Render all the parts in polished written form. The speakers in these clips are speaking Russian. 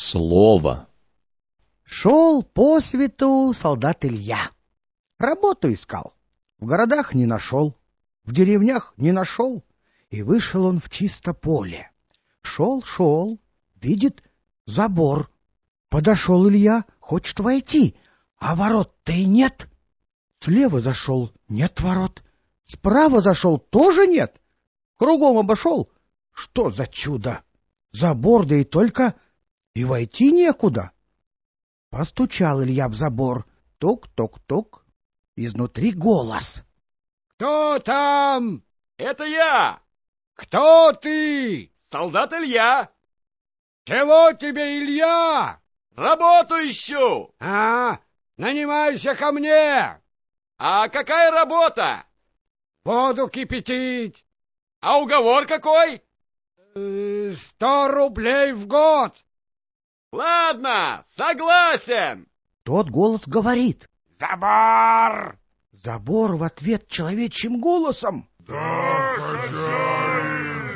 Слово. Шел по свету солдат Илья. Работу искал. В городах не нашел, в деревнях не нашел. И вышел он в чисто поле. Шел, видит забор. Подошел Илья, хочет войти, а ворот-то и нет. Слева зашел, нет ворот. Справа зашел, тоже нет. Кругом обошел. Что за чудо? Забор, да и только, и войти некуда. Постучал Илья в забор. Тук-тук-тук. Изнутри голос. — Кто там? — Это я! — Кто ты? — Солдат Илья! — Чего тебе, Илья? — Работу ищу! — Нанимайся ко мне! — А какая работа? — Воду кипятить. — А уговор какой? 100 рублей в год. — Ладно, согласен! Тот голос говорит. Забор! Забор в ответ человечьим голосом. Да, хозяин!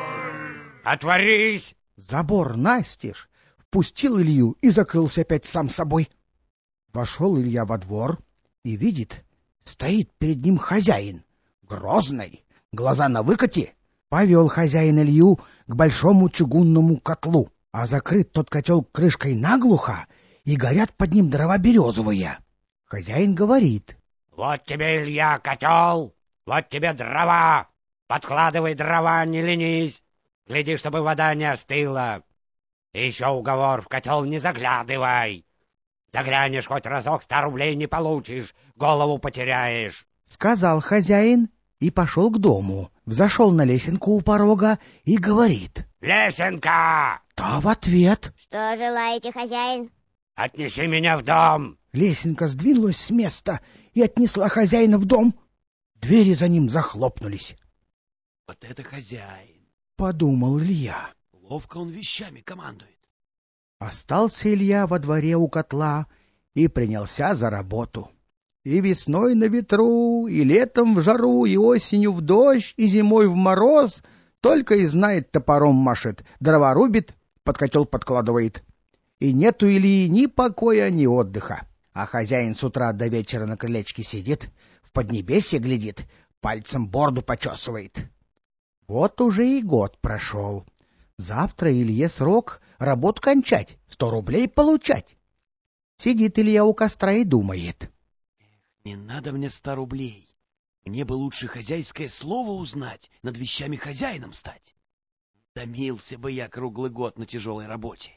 Отворись! Забор настежь впустил Илью и закрылся опять сам собой. Вошел Илья во двор и видит, стоит перед ним хозяин, грозный, глаза на выкате. Повел хозяин Илью к большому чугунному котлу, а закрыт тот котел крышкой наглухо, и горят под ним дрова березовые. Хозяин говорит. — Вот тебе, Илья, котел, вот тебе дрова. Подкладывай дрова, не ленись. Гляди, чтобы вода не остыла. И еще уговор, в котел не заглядывай. Заглянешь хоть разок, 100 рублей не получишь, голову потеряешь. Сказал хозяин и пошел к дому. Взошел на лесенку у порога и говорит. — Лесенка! Та в ответ. — Что желаете, хозяин? — Отнеси меня в дом. Лесенка сдвинулась с места и отнесла хозяина в дом. Двери за ним захлопнулись. — Вот это хозяин! — подумал Илья. Ловко он вещами командует. Остался Илья во дворе у котла и принялся за работу. И весной на ветру, и летом в жару, и осенью в дождь, и зимой в мороз только и знает, топором машет, дрова рубит, под котел подкладывает. И нет у Ильи ни покоя, ни отдыха. А хозяин с утра до вечера на крылечке сидит, в поднебесье глядит, пальцем бороду почесывает. Вот уже и год прошел. Завтра Илье срок работу кончать, 100 рублей получать. Сидит Илья у костра и думает. Не надо мне 100 рублей. Мне бы лучше хозяйское слово узнать, над вещами хозяином стать. Томился бы я круглый год на тяжелой работе.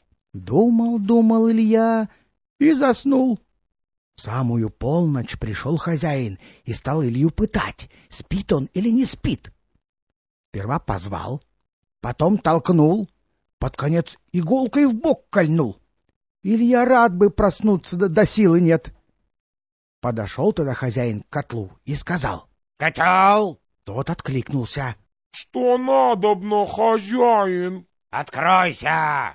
Думал Илья и заснул. В самую полночь пришел хозяин и стал Илью пытать, спит он или не спит. Сперва позвал, потом толкнул, под конец иголкой в бок кольнул. Илья рад бы проснуться, да силы нет. Подошел тогда хозяин к котлу и сказал. — Котел! Тот откликнулся. — Что надобно, хозяин? — Откройся!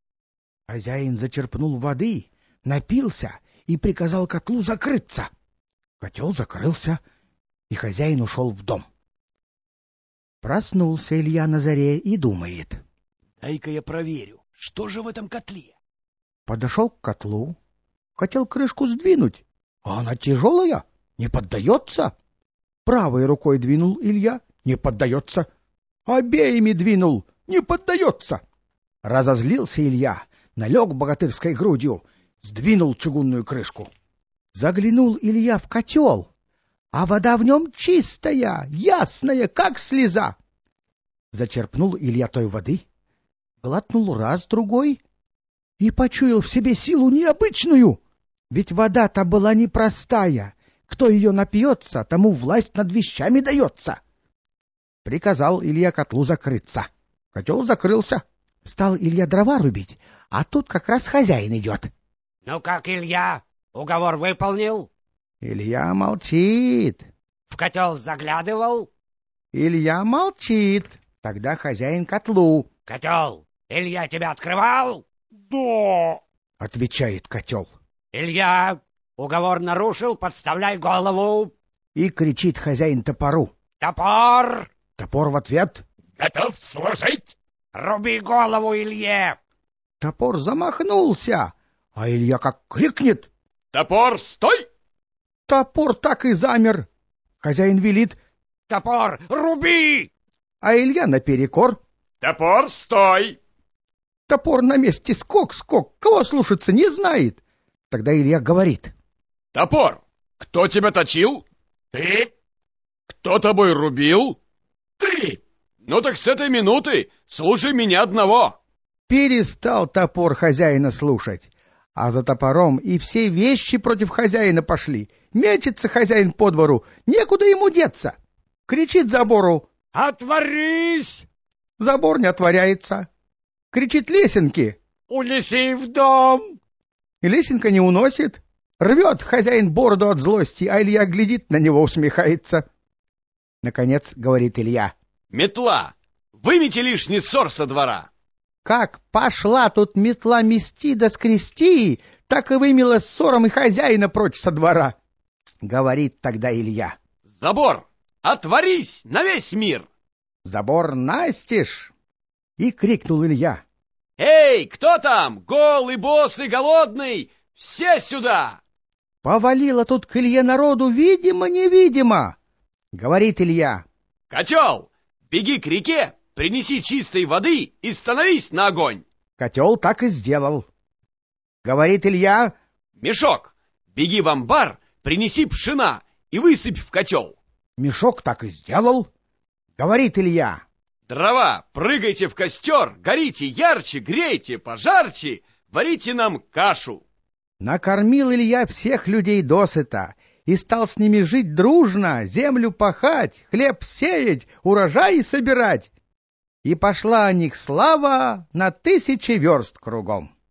Хозяин зачерпнул воды, напился и приказал котлу закрыться. Котел закрылся, и хозяин ушел в дом. Проснулся Илья на заре и думает. Дай-ка я проверю, что же в этом котле? Подошел к котлу, хотел крышку сдвинуть, а она тяжелая, не поддается. Правой рукой двинул Илья, не поддается. Обеими двинул, не поддается. Разозлился Илья, налег богатырской грудью, сдвинул чугунную крышку. Заглянул Илья в котел, а вода в нем чистая, ясная, как слеза. Зачерпнул Илья той воды, глотнул раз, другой и почуял в себе силу необычную. Ведь вода-то была непростая. Кто ее напьется, тому власть над вещами дается. Приказал Илья котлу закрыться. Котел закрылся. Стал Илья дрова рубить, а тут как раз хозяин идет. — Ну как, Илья, уговор выполнил? Илья молчит. — В котел заглядывал? Илья молчит. Тогда хозяин котлу. — Котел, Илья тебя открывал? — Да, — отвечает котел. — Илья, уговор нарушил, подставляй голову. И кричит хозяин топору. — Топор! Топор в ответ. готов служить. Руби голову Илье! Топор замахнулся, а Илья как крикнет. Топор, стой! Топор так и замер. Хозяин велит, Топор, руби! а Илья наперекор. Топор, стой! Топор на месте скок, кого слушаться не знает. Тогда Илья говорит. Топор, кто тебя точил? Ты? Кто тобой рубил? Ты! Ну так с этой минуты слушай меня одного. Перестал топор хозяина слушать, а за топором и все вещи против хозяина пошли. Мечется хозяин по двору, некуда ему деться. Кричит забору. Отворись! Забор не отворяется. Кричит лесенке. Унеси в дом! И лесенка не уносит. Рвет хозяин бороду от злости, а Илья глядит на него, усмехается. Наконец говорит Илья. Метла, вымети лишний ссор со двора. Как пошла тут метла мести да скрести, так и вымела ссором и хозяина прочь со двора. Говорит тогда Илья. Забор, отворись на весь мир. Забор настежь. И крикнул Илья. Эй, кто там? Голый, босый, голодный? Все сюда! Повалило тут к Илье народу видимо-невидимо. Говорит Илья. Котел, беги к реке, принеси чистой воды и становись на огонь. Котел так и сделал. Говорит Илья. Мешок, беги в амбар, принеси пшена и высыпь в котел. Мешок так и сделал. Говорит Илья. Дрова, прыгайте в костер, горите ярче, грейте, пожарче, варите нам кашу. Накормил Илья всех людей досыта и стал с ними жить дружно, землю пахать, хлеб сеять, урожай собирать. И пошла о них слава на 1000 верст кругом.